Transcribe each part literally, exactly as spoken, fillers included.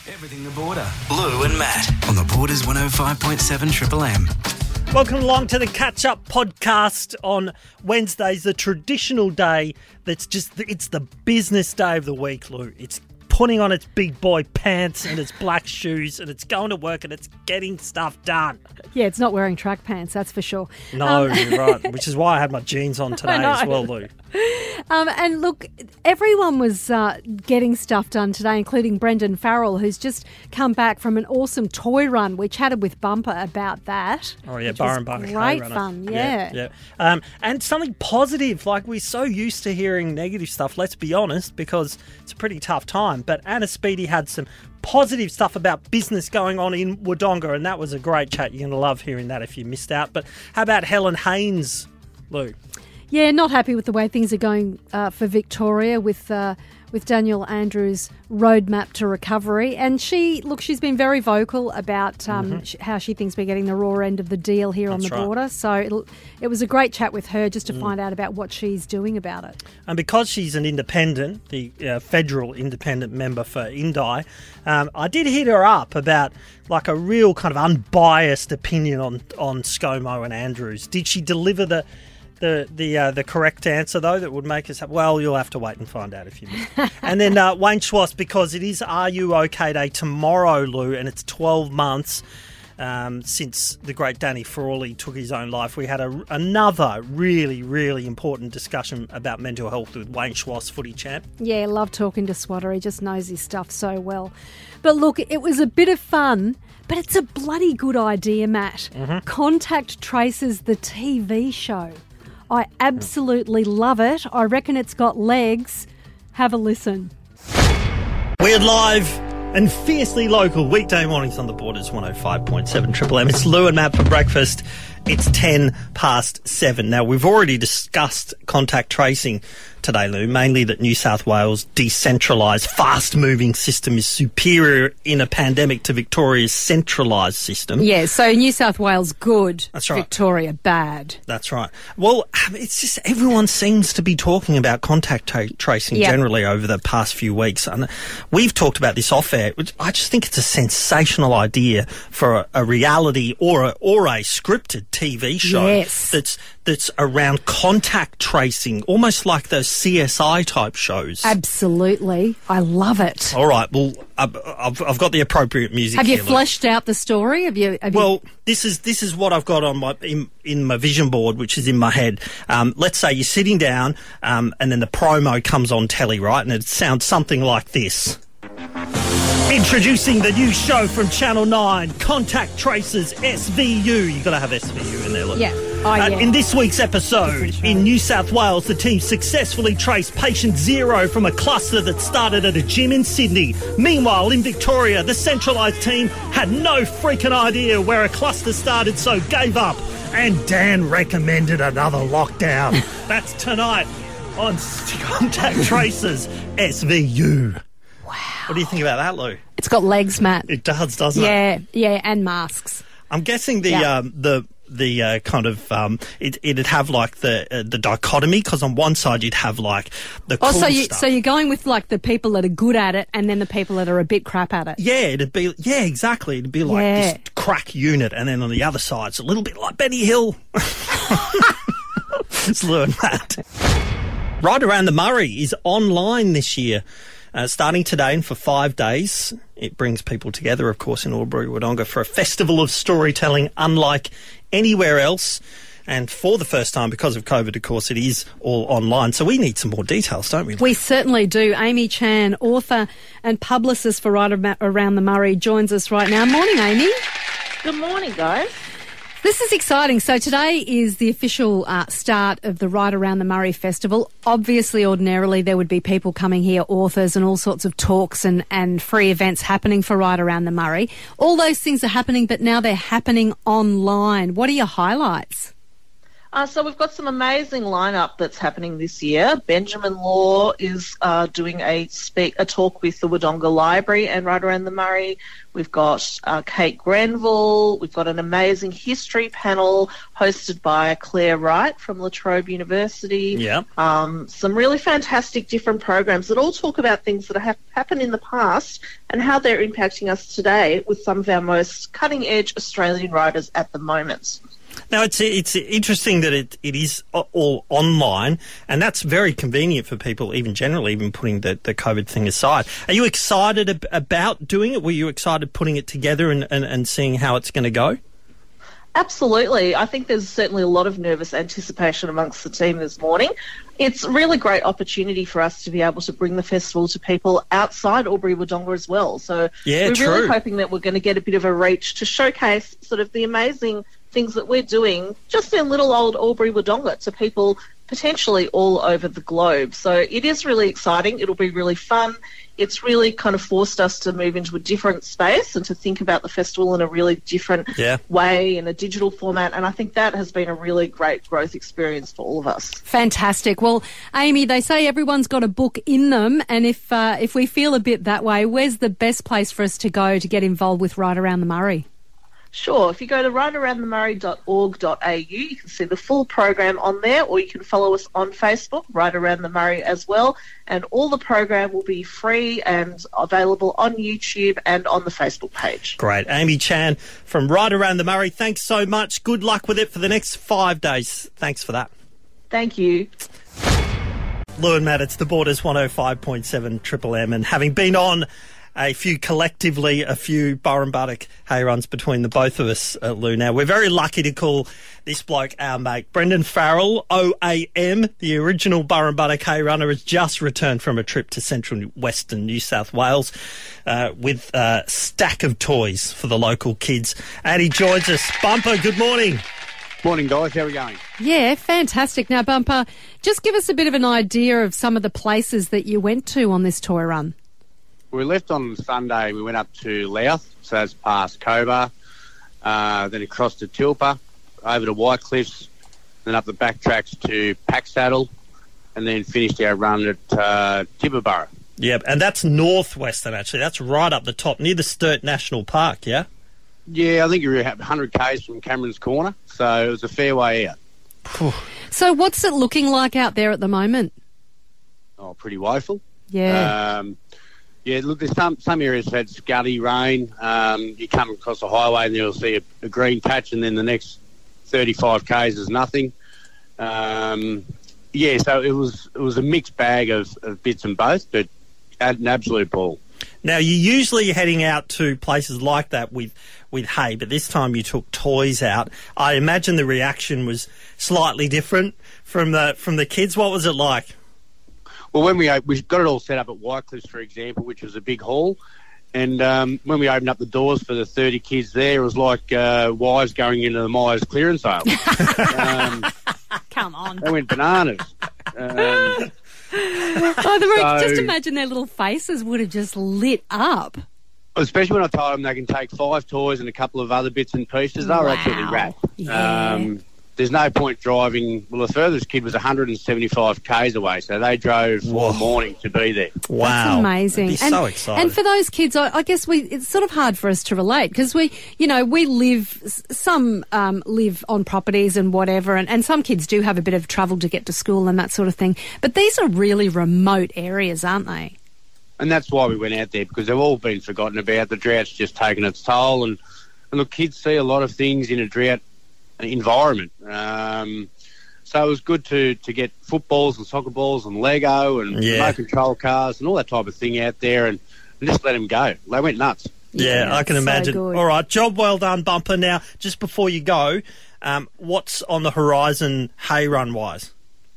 Everything the Border. Lou and Matt on the Border's one oh five point seven Triple M. Welcome along to the Catch Up podcast on Wednesdays, the traditional day that's just, it's the business day of the week, Lou. It's putting on its big boy pants and its black shoes and it's going to work and it's getting stuff done. Yeah, it's not wearing track pants, that's for sure. No, um, you're right, which is why I had my jeans on today as well, Lou. Um, and look, everyone was uh, getting stuff done today, including Brendan Farrell, who's just come back from an awesome toy run. We chatted with Bumper about that. Oh, yeah, which Bar was and Bar. Great fun, yeah. Yeah, yeah. Um, and something positive, like we're so used to hearing negative stuff, let's be honest, because it's a pretty tough time. But Anna Speedy had some positive stuff about business going on in Wodonga, and that was a great chat. You're going to love hearing that if you missed out. But how about Helen Haynes, Lou? Yeah, not happy with the way things are going uh, for Victoria with uh, with Daniel Andrews' roadmap to recovery. And she, look, she's been very vocal about um, mm-hmm. sh- how she thinks we're getting the raw end of the deal here That's on the right. border. So it'll, it was a great chat with her just to mm. find out about what she's doing about it. And because she's an independent, the uh, federal independent member for Indi, um, I did hit her up about like a real kind of unbiased opinion on, on ScoMo and Andrews. Did she deliver the... The the uh, the correct answer, though, that would make us... Have, well, you'll have to wait and find out if you miss. And then uh, Wayne Schwass, because it is Are You OK Day tomorrow, Lou, and it's twelve months um, since the great Danny Frawley took his own life. We had a, another really, really important discussion about mental health with Wayne Schwass, footy champ. Yeah, love talking to Swatter. He just knows his stuff so well. But look, it was a bit of fun, but it's a bloody good idea, Matt. Mm-hmm. Contact Traces, the T V show. I absolutely love it. I reckon it's got legs. Have a listen. We're live and fiercely local weekday mornings on the Borders one oh five point seven Triple M. It's Lou and Matt for breakfast. It's ten past seven. Now, we've already discussed contact tracing today, Lou, mainly that New South Wales' decentralised, fast-moving system is superior in a pandemic to Victoria's centralised system. Yeah, so New South Wales good, That's right. Victoria bad. That's right. Well, it's just everyone seems to be talking about contact tra- tracing yep. generally over the past few weeks. And we've talked about this off-air, which I just think it's a sensational idea for a, a reality or a, or a scripted T V show yes. that's that's around contact tracing, almost like those C S I type shows. Absolutely. I love it. All right. Well, I've, I've got the appropriate music Have here, you fleshed Lou. out the story? Have you? Have well, you... this is this is what I've got on my in, in my vision board, which is in my head. Um, let's say you're sitting down, um, and then the promo comes on telly, right? And it sounds something like this. Introducing the new show from Channel nine, Contact Traces S V U. You've got to have S V U in there, look. Yeah. Oh, uh, yeah. In this week's episode, in New South Wales, the team successfully traced patient zero from a cluster that started at a gym in Sydney. Meanwhile, in Victoria, the centralised team had no freaking idea where a cluster started, so gave up. And Dan recommended another lockdown. That's tonight on Contact Traces S V U. What do you think about that, Lou? It's got legs, Matt. It does, doesn't yeah, it? Yeah, yeah, and masks. I'm guessing the yeah. um, the the uh, kind of um, it, it'd have like the uh, the dichotomy, because on one side you'd have like the cool oh, so you stuff. so you're going with like the people that are good at it, and then the people that are a bit crap at it. Yeah, it'd be yeah, exactly. It'd be like yeah. this crack unit, and then on the other side, it's a little bit like Benny Hill. It's Lou and Matt. Right Around the Murray is online this year. Uh, starting today and for five days. It brings people together, of course, in Albury Wodonga for a festival of storytelling unlike anywhere else. And for the first time, because of COVID, of course, it is all online. So we need some more details, don't we? We certainly do. Amy Chan, author and publicist for Right Around the Murray, joins us right now. Morning, Amy. Good morning, guys. This is exciting. So today is the official uh, start of the Right Around the Murray Festival. Obviously, ordinarily, there would be people coming here, authors and all sorts of talks and, and free events happening for Right Around the Murray. All those things are happening, but now they're happening online. What are your highlights? Uh, so we've got some amazing lineup that's happening this year. Benjamin Law is uh, doing a speak a talk with the Wodonga Library and right around the Murray. We've got uh, Kate Grenville. We've got an amazing history panel hosted by Claire Wright from La Trobe University. Yeah. Um, some really fantastic different programs that all talk about things that have happened in the past and how they're impacting us today with some of our most cutting-edge Australian writers at the moment. Now, it's it's interesting that it, it is all online, and that's very convenient for people, even generally, even putting the, the COVID thing aside. Are you excited ab- about doing it? Were you excited putting it together and, and, and seeing how it's going to go? Absolutely. I think there's certainly a lot of nervous anticipation amongst the team this morning. It's a really great opportunity for us to be able to bring the festival to people outside Albury-Wodonga as well. So yeah, we're true. really hoping that we're going to get a bit of a reach to showcase sort of the amazing things that we're doing just in little old Albury-Wodonga to people potentially all over the globe. So it is really exciting. It'll be really fun. It's really kind of forced us to move into a different space and to think about the festival in a really different yeah. way, in a digital format. And I think that has been a really great growth experience for all of us. Fantastic. Well, Amy, they say everyone's got a book in them. And if uh, if we feel a bit that way, where's the best place for us to go to get involved with Right Around the Murray? Sure. If you go to right around the murray dot org dot a u, you can see the full program on there, or you can follow us on Facebook, Right Around the Murray as well. And all the program will be free and available on YouTube and on the Facebook page. Great. Amy Chan from Right Around the Murray, thanks so much. Good luck with it for the next five days. Thanks for that. Thank you. Lou and Matt, it's the Borders one oh five point seven Triple M, and having been on a few collectively, a few Burrumbuttock hay runs between the both of us, uh, Lou. Now, we're very lucky to call this bloke our mate. Brendan Farrell, O A M, the original Burrumbuttock hay runner, has just returned from a trip to central western New South Wales uh, with a stack of toys for the local kids. And he joins us. Bumper, good morning. Morning, guys. How are we going? Yeah, fantastic. Now, Bumper, just give us a bit of an idea of some of the places that you went to on this toy run. We left on Sunday. We went up to Louth, so that's past Cobar, uh, then across to Tilpa, over to White Cliffs, then up the back tracks to Packsaddle, and then finished our run at uh, Tibooburra. Yep, and that's northwestern, actually. That's right up the top, near the Sturt National Park, yeah? Yeah, I think you were one hundred kays from Cameron's Corner, so it was a fair way out. So what's it looking like out there at the moment? Oh, pretty woeful. Yeah. Um, yeah, look, there's some, some areas that had scuddy rain. Um, you come across the highway and you'll see a, a green patch, and then the next thirty-five kays is nothing. Um, yeah, so it was it was a mixed bag of, of bits and both, but an absolute ball. Now, you're usually heading out to places like that with, with hay, but this time you took toys out. I imagine the reaction was slightly different from the from the kids. What was it like? Well, when we we got it all set up at White Cliffs, for example, which was a big hall, and um, when we opened up the doors for the thirty kids there, it was like uh, wives going into the Myers clearance sale. um, Come on. They went bananas. Um, Oh, the re- So- just imagine their little faces would have just lit up. especially when I told them they can take five toys and a couple of other bits and pieces, they were Wow. absolutely wrapped. Yeah. Um, there's no point driving. Well, the furthest kid was one hundred seventy-five kays away, so they drove all Whoa. morning to be there. Wow. That's amazing. I'd be and, so excited. And for those kids, I, I guess we it's sort of hard for us to relate because we, you know, we live, s- some um, live on properties and whatever, and, and some kids do have a bit of trouble to get to school and that sort of thing. But these are really remote areas, aren't they? And that's why we went out there, because they've all been forgotten about. The drought's just taken its toll. And, and look, kids see a lot of things in a drought environment. Um, so it was good to, to get footballs and soccer balls and Lego and Yeah. remote control cars and all that type of thing out there, and, and just let them go. They went nuts. Yeah, Yeah, I can so imagine. good. All right, job well done, Bumper. Now, just before you go, um, what's on the horizon hay run-wise?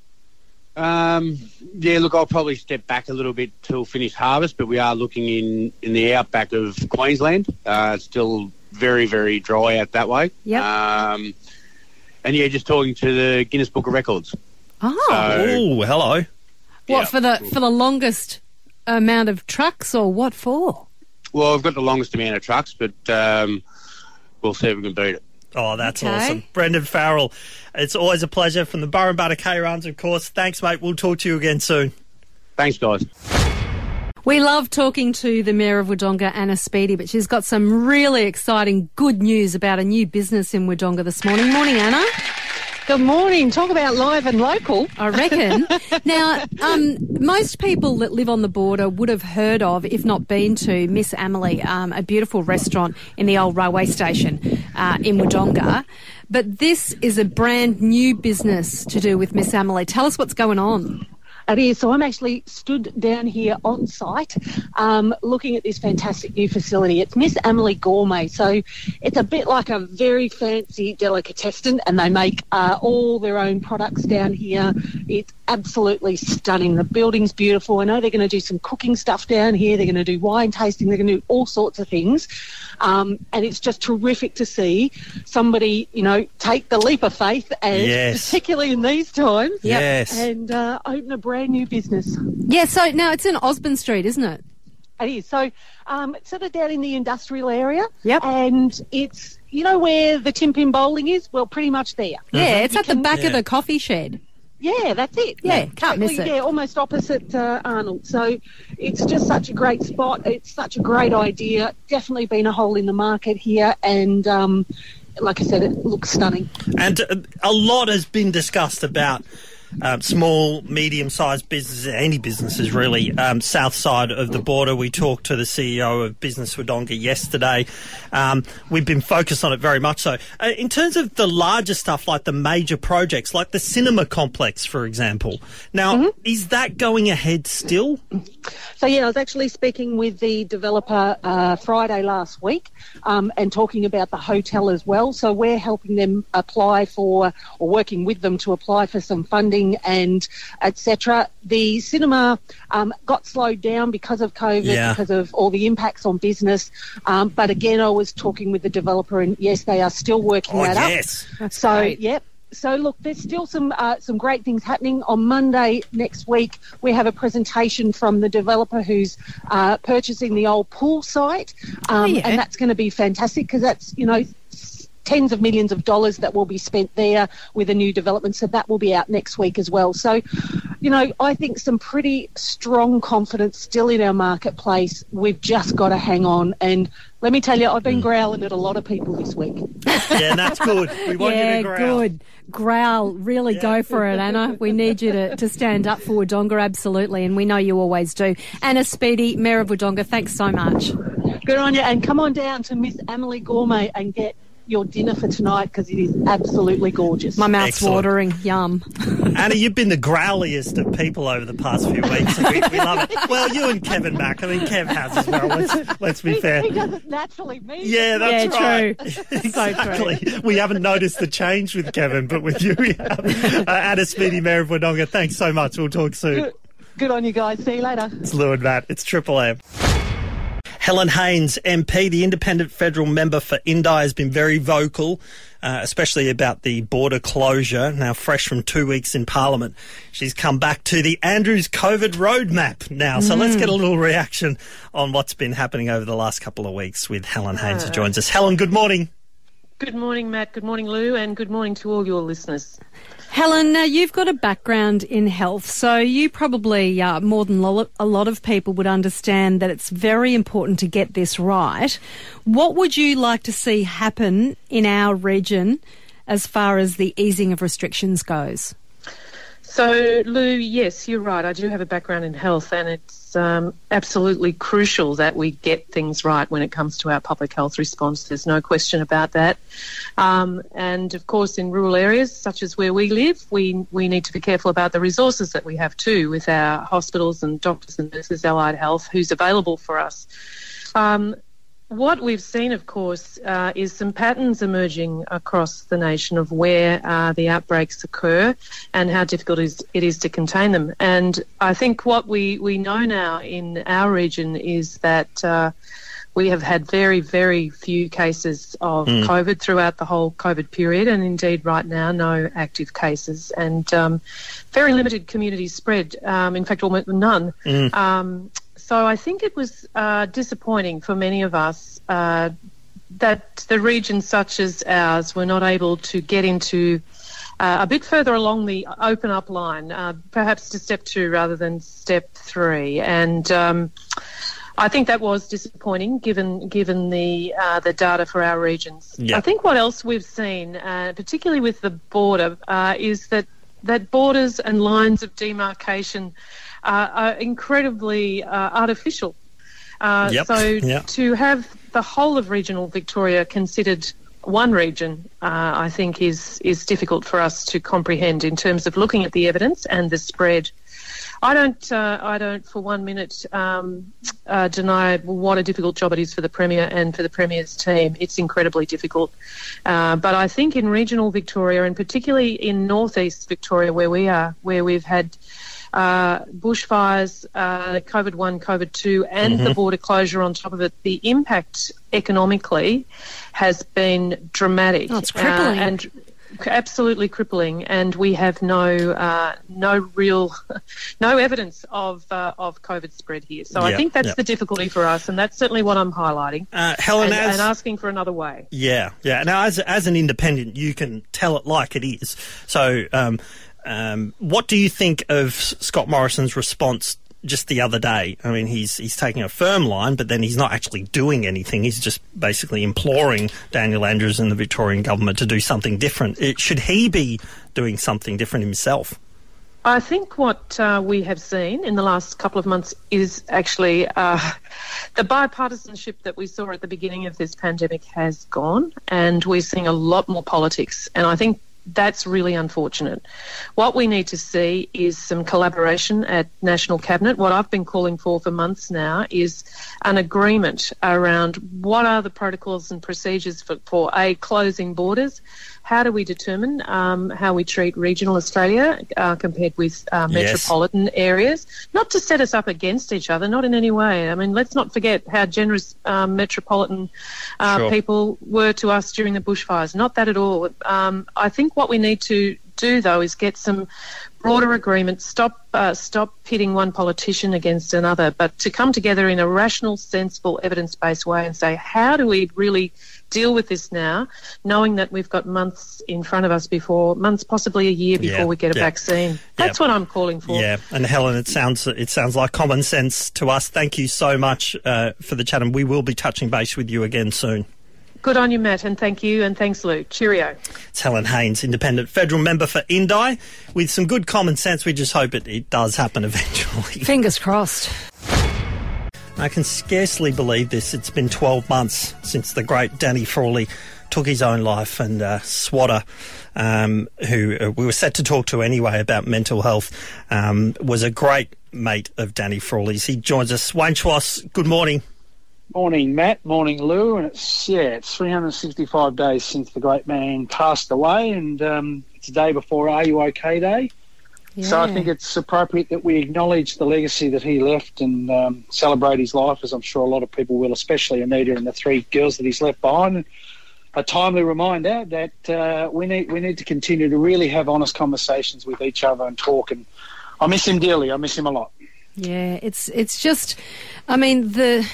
Um, yeah, look, I'll probably step back a little bit till finish harvest, but we are looking in, in the outback of Queensland. Uh, it's still very, very dry out that way. Yep. Um, and yeah, just talking to the Guinness Book of Records. Oh, So- Oh, hello. what yeah. for the for the longest amount of trucks, or what for? Well, I've got the longest amount of trucks, but um, we'll see if we can beat it. Oh, that's Okay. awesome. Brendan Farrell, it's always a pleasure from the Burrumbutta K-Runs, of course. Thanks, mate. We'll talk to you again soon. Thanks, guys. We love talking to the Mayor of Wodonga, Anna Speedy, but she's got some really exciting good news about a new business in Wodonga this morning. Morning, Anna. Good morning. Talk about live and local. I reckon. Now, um, most people that live on the border would have heard of, if not been to, Miss Emily, um, a beautiful restaurant in the old railway station uh, in Wodonga. But this is a brand new business to do with Miss Emily. Tell us what's going on. It is. So I'm actually stood down here on site um, looking at this fantastic new facility. It's Miss Emily Gourmet. So it's a bit like a very fancy delicatessen, and they make uh, all their own products down here. It's absolutely stunning. The building's beautiful. I know they're going to do some cooking stuff down here. They're going to do wine tasting. They're going to do all sorts of things. Um, and it's just terrific to see somebody, you know, take the leap of faith, and Yes. particularly in these times, Yes. and uh, open a brand new business. Yeah, so now it's in Osborne Street, isn't it? It is. So um, it's sort of down in the industrial area. Yep. And it's, you know where the Tin Pin Bowling is? Well, pretty much there. Yeah, it's You at the can- back Yeah. of the coffee shed. Yeah, that's it. Yeah, can't miss Totally, it. Yeah, almost opposite uh, Arnold. So it's just such a great spot. It's such a great idea. Definitely been a hole in the market here. And um, like I said, it looks stunning. And uh, a lot has been discussed about um, small, medium-sized businesses, any businesses really, um, south side of the border. We talked to the C E O of Business Wodonga yesterday. Um, we've been focused on it very much so. Uh, in terms of the larger stuff, like the major projects, like the cinema complex, for example. Now, Mm-hmm. is that going ahead still? So, yeah, I was actually speaking with the developer uh, Friday last week um, and talking about the hotel as well. So we're helping them apply for, or working with them to apply for some funding and et cetera. The cinema um, got slowed down because of COVID, Yeah. because of all the impacts on business. Um, but again, I was talking with the developer, and yes, they are still working Oh, that yes. up. So, great. yep. So, look, there's still some uh, some great things happening. On Monday next week, we have a presentation from the developer who's uh, purchasing the old pool site. Um, yeah. And that's going to be fantastic because that's, you know, s- tens of millions of dollars that will be spent there with a new development. So that will be out next week as well. So, you know, I think some pretty strong confidence still in our marketplace. We've just got to hang on. And let me tell you, I've been growling at a lot of people this week. Yeah, and that's good. We want Yeah, you to growl. good. Growl. Really go for it, Anna. We need you to, to stand up for Wodonga, absolutely, and we know you always do. Anna Speedy, Mayor of Wodonga, thanks so much. Good on you. And come on down to Miss Emily Gourmet and get your dinner for tonight because it is absolutely gorgeous. My mouth's Excellent. watering. Yum. Anna, you've been the growliest of people over the past few weeks. And we, we love it. Well, you and Kevin Mack. I mean, Kev has as well. Let's, let's be he, fair. he does it naturally. Me. Yeah, that's Yeah, right. true. Exactly. We haven't noticed the change with Kevin, but with you, we have. Uh, Anna Speedy, Mayor of Wodonga, thanks so much. We'll talk soon. Good, good on you guys. See you later. It's Lou and Matt. It's Triple M. Helen Haynes, M P, the independent federal member for Indi, has been very vocal, uh, especially about the border closure, now fresh from two weeks in Parliament. She's come back to the Andrews COVID roadmap now. So mm. let's get a little reaction on what's been happening over the last couple of weeks with Helen Haynes, who joins us. Helen, good morning. Good morning, Matt. Good morning, Lou, and good morning to all your listeners. Helen, now you've got a background in health, so you probably, uh, more than lo- a lot of people, would understand that it's very important to get this right. What would you like to see happen in our region as far as the easing of restrictions goes? So, Lou, yes, you're right. I do have a background in health, and it's um, absolutely crucial that we get things right when it comes to our public health response. There's no question about that. Um, and, of course, in rural areas, such as where we live, we, we need to be careful about the resources that we have too with our hospitals and doctors and nurses, allied health, who's available for us. Um, What we've seen, of course, uh, is some patterns emerging across the nation of where uh, the outbreaks occur and how difficult it is, it is to contain them. And I think what we, we know now in our region is that uh, we have had very, very few cases of mm. COVID throughout the whole COVID period, and indeed right now no active cases, and um, very limited community spread, um, in fact almost none. Mm. Um, So I think it was uh, disappointing for many of us uh, that the regions such as ours were not able to get into uh, a bit further along the open up line, uh, perhaps to step two rather than step three. And um, I think that was disappointing given given the uh, the data for our regions. Yeah. I think what else we've seen, uh, particularly with the border, uh, is that, that borders and lines of demarcation uh, are incredibly uh, artificial. Uh, Yep. So Yep. to have the whole of regional Victoria considered one region, uh, I think is is difficult for us to comprehend in terms of looking at the evidence and the spread. I don't, uh, I don't for one minute um, uh, deny what a difficult job it is for the Premier and for the Premier's team. It's incredibly difficult. Uh, but I think in regional Victoria, and particularly in northeast Victoria where we are, where we've had uh, bushfires, uh, COVID one, COVID two, and Mm-hmm. the border closure on top of it, the impact economically has been dramatic. Oh, it's crippling. Uh, and absolutely crippling, and we have no uh, no real no evidence of uh, of COVID spread here. So Yeah, I think that's yeah. the difficulty for us, and that's certainly what I'm highlighting Uh, Helen, and, as and asking for another way. Yeah, yeah. Now, as as an independent, you can tell it like it is. So, um, um, what do you think of Scott Morrison's response just the other day? I mean, he's he's taking a firm line, but then he's not actually doing anything. He's just basically imploring Daniel Andrews and the Victorian government to do something different. It, should he be doing something different himself? I think what uh, we have seen in the last couple of months is actually uh, the bipartisanship that we saw at the beginning of this pandemic has gone, and we're seeing a lot more politics. And I think that's really unfortunate. What we need to see is some collaboration at National Cabinet. What I've been calling for for months now is an agreement around what are the protocols and procedures for, for A, closing borders. How do we determine um, how we treat regional Australia uh, compared with uh, Yes. metropolitan areas? Not to set us up against each other, not in any way. I mean, let's not forget how generous um, metropolitan uh, Sure. people were to us during the bushfires. Not that at all. Um, I think what we need to do, though, is get some broader agreement, stop uh, stop pitting one politician against another, but to come together in a rational, sensible, evidence-based way and say, how do we really deal with this now, knowing that we've got months in front of us before, months, possibly a year before Yeah, we get a yeah. vaccine. That's Yeah. what I'm calling for. Yeah, and Helen, it sounds it sounds like common sense to us. Thank you so much uh, for the chat, and we will be touching base with you again soon. Good on you, Matt, and thank you, and thanks, Lou. Cheerio. It's Helen Haynes, independent federal member for Indi. With some good common sense, we just hope it, it does happen eventually. Fingers crossed. I can scarcely believe this. It's been twelve months since the great Danny Frawley took his own life, and uh, Swatter, um, who uh, we were set to talk to anyway about mental health, um, was a great mate of Danny Frawley's. He joins us. Wayne Schwass, good morning. Morning, Matt. Morning, Lou. And it's, yeah, it's three hundred sixty-five days since the great man passed away, and um, it's a day before Are You OK Day. Yeah. So I think it's appropriate that we acknowledge the legacy that he left and um, celebrate his life, as I'm sure a lot of people will, especially Anita and the three girls that he's left behind. A timely reminder that uh, we need we need to continue to really have honest conversations with each other and talk. And I miss him dearly. I miss him a lot. Yeah, it's it's just, I mean, the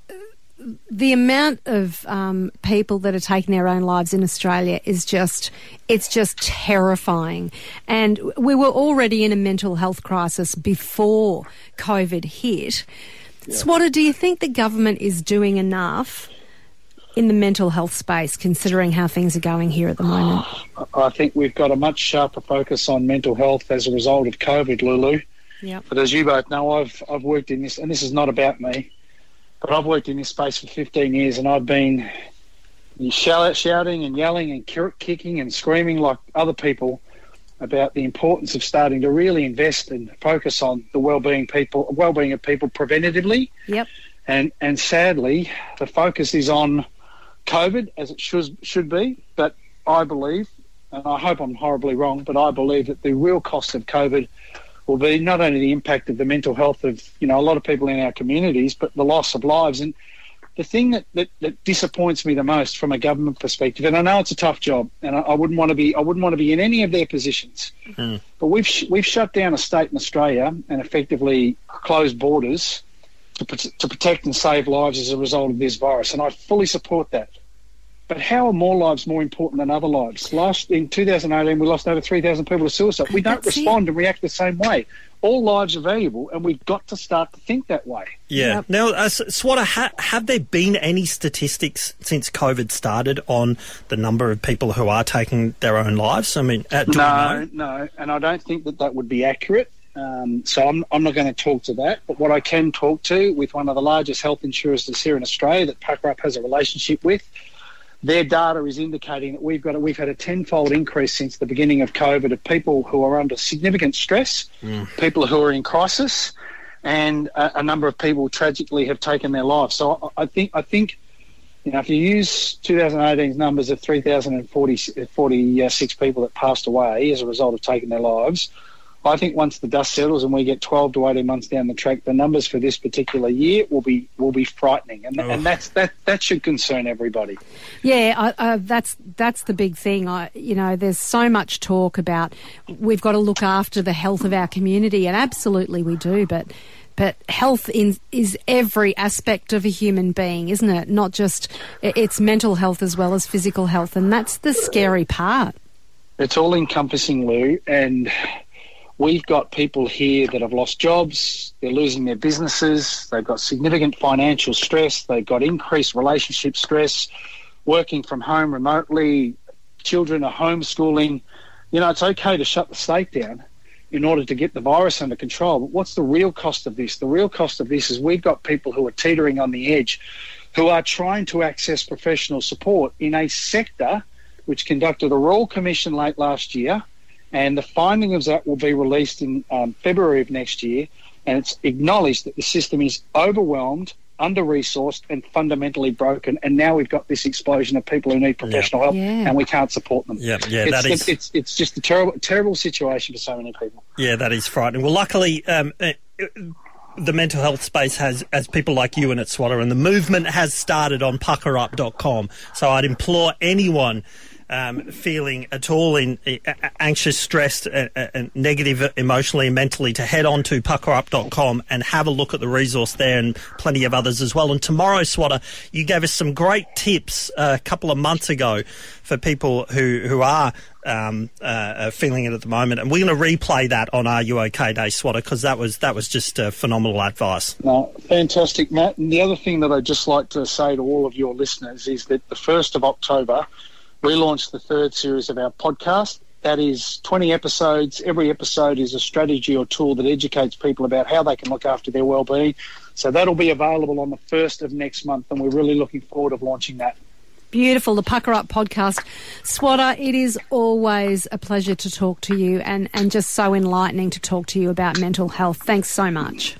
the amount of um, people that are taking their own lives in Australia is just, it's just terrifying. And we were already in a mental health crisis before COVID hit. Yeah. Swatter, do you think the government is doing enough in the mental health space, considering how things are going here at the moment? I think we've got a much sharper focus on mental health as a result of COVID, Lulu. Yep. But as you both know, I've I've worked in this, and this is not about me, but I've worked in this space for fifteen years, and I've been shout, shouting and yelling and kicking and screaming like other people about the importance of starting to really invest and focus on the well-being people, well-being of people preventatively. Yep. And and sadly, the focus is on COVID, as it should should be. But I believe, and I hope I'm horribly wrong, but I believe that the real cost of COVID will be not only the impact of the mental health of, you know, a lot of people in our communities, but the loss of lives. And the thing that, that, that disappoints me the most from a government perspective, and I know it's a tough job, and I, I wouldn't want to be, I wouldn't want to be in any of their positions, mm. but we've sh- we've shut down a state in Australia and effectively closed borders to, to protect and save lives as a result of this virus, and I fully support that. But how are more lives more important than other lives? Last in two thousand eighteen, we lost over three thousand people to suicide. We don't That's respond it. and react the same way. All lives are valuable, and we've got to start to think that way. Yeah. Yep. Now, uh, Swatter, ha- have there been any statistics since COVID started on the number of people who are taking their own lives? I mean, uh, do No, we know? no, and I don't think that that would be accurate. Um, so I'm, I'm not going to talk to that. But what I can talk to with one of the largest health insurers that's here in Australia that Puckerup has a relationship with, their data is indicating that we've got a, we've had a tenfold increase since the beginning of COVID of people who are under significant stress, mm. people who are in crisis, and a, a number of people tragically have taken their lives. So I, I think I think you know if you use twenty eighteen's numbers of three thousand forty-six people that passed away as a result of taking their lives, I think once the dust settles and we get twelve to eighteen months down the track, the numbers for this particular year will be will be frightening, and, oh. and that's that that should concern everybody. Yeah, I, I, that's that's the big thing. I, you know, there's so much talk about we've got to look after the health of our community, and absolutely we do, but but health in, is every aspect of a human being, isn't it? Not just it's mental health as well as physical health, and that's the scary part. It's all encompassing, Lou, and we've got people here that have lost jobs, they're losing their businesses, they've got significant financial stress, they've got increased relationship stress, working from home remotely, children are homeschooling. You know, it's okay to shut the state down in order to get the virus under control, but what's the real cost of this? The real cost of this is we've got people who are teetering on the edge, who are trying to access professional support in a sector which conducted a Royal Commission late last year, and the finding of that will be released in um, February of next year, and it's acknowledged that the system is overwhelmed, under-resourced and fundamentally broken, and now we've got this explosion of people who need professional yeah. help, yeah. and we can't support them. Yeah, yeah, it's, that is... It's, it's, it's just a terrible, terrible situation for so many people. Yeah, that is frightening. Well, luckily... Um, uh, the mental health space has, as people like you in it, Swatter, and the movement has started on pucker up dot com. So I'd implore anyone um, feeling at all in uh, anxious, stressed, and uh, uh, negative emotionally and mentally to head on to pucker up dot com and have a look at the resource there, and plenty of others as well. And tomorrow, Swatter, you gave us some great tips uh, a couple of months ago for people who, who are um, uh, feeling it at the moment. And we're going to replay that on Are You OK Day, Swatter, because that was, that was just uh, phenomenal advice. No, fantastic, Matt. And the other thing that I'd just like to say to all of your listeners is that the first of October, we launched the third series of our podcast. That is twenty episodes. Every episode is a strategy or tool that educates people about how they can look after their well-being. So that'll be available on the first of next month, and we're really looking forward to launching that. Beautiful, the Pucker Up podcast. Swatter, it is always a pleasure to talk to you, and, and just so enlightening to talk to you about mental health. Thanks so much.